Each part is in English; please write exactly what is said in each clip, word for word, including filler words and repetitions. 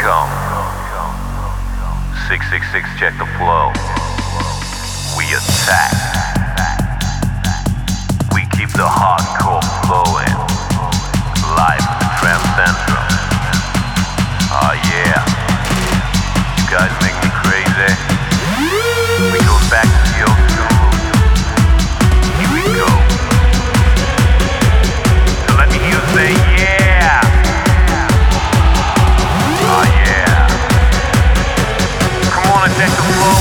come. six six six, check the flow. We attack. We keep the hardcore flowing. Live from the Tram Central. Oh yeah. You guys make me crazy. We go back to the old school. Here we go. So let me hear you say yeah. Oh yeah. Come on and check the flow.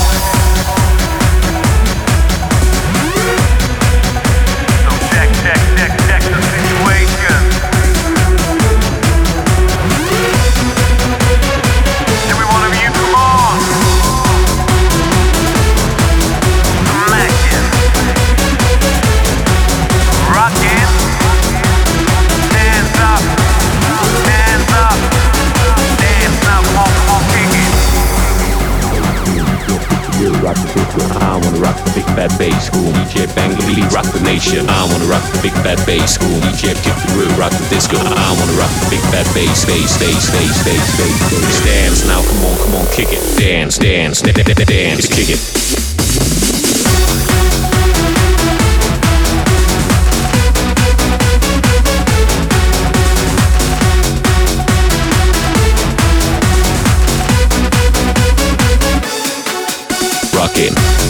So check, check, check, check the situation. Every one of you, come on. Smacking. Rocking. Hands up. Hands up. Dance now, come on, come on, kick it. Really rock the big one. I wanna rock the big fat bass school. D J Bang really rock the nation. I wanna rock the big fat bass school. D J kick the groove, rock the disco. I wanna rock the big fat bass, bass, bass, bass, bass, bass, bass. Dance now, come on, come on, kick it. Dance, dance, dance, dance, kick it. Rockin'.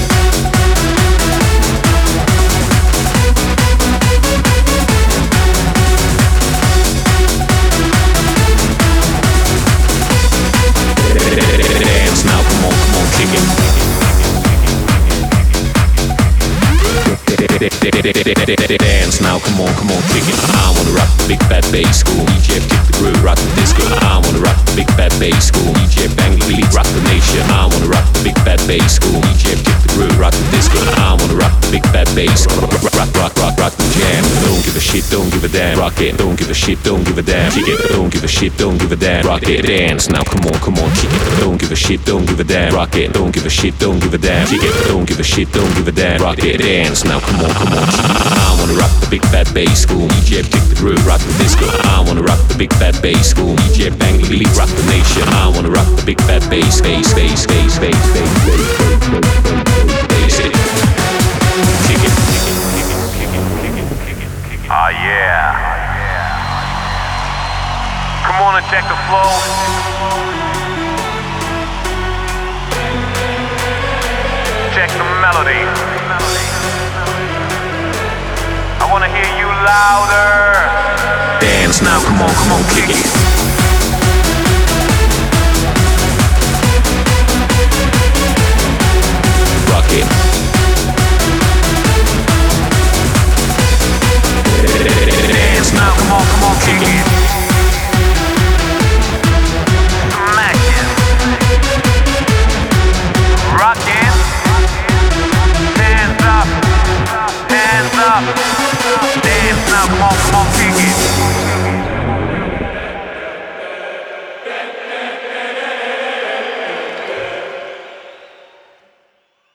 Dance now, come on, come on, kick it. Dance now, come on, come on, kick it. I wanna rock the big fat bass school. D J kick the groove, rock the disco. I wanna rock the big fat bass school. D J Bang really rock the nation. I wanna rock the big fat bass school. D J kick the groove, rock the disco. I wanna rock the big fat bass. Rock, rock, rock, rock, rock the jam. Don't give a shit, don't give a damn. Rock it. Don't give a shit, don't give a damn. Kick it. Don't give a shit, don't give a damn. Rock it. Dance now, come on, come on, kick it. Don't give a shit, don't give a damn. Rock it. Don't give a shit, don't give a damn. Kick it. Don't give a shit, don't give a damn. Rock it. Dance now, come on, come on. I wanna rock the big fat bass school. D J kick the groove, rock the disco. I wanna rock the big fat bass school. D J Bang really rock the nation. I wanna rock the big fat bass, bass, bass, bass, bass, bass, bass, bass, bass, bass. Kick it, kick it, kick it, kick it, kick it, kick it, kick it. Oh yeah. Come on and check the flow. Check the melody. I wanna hear you louder. Dance now, come on, come on, kick it.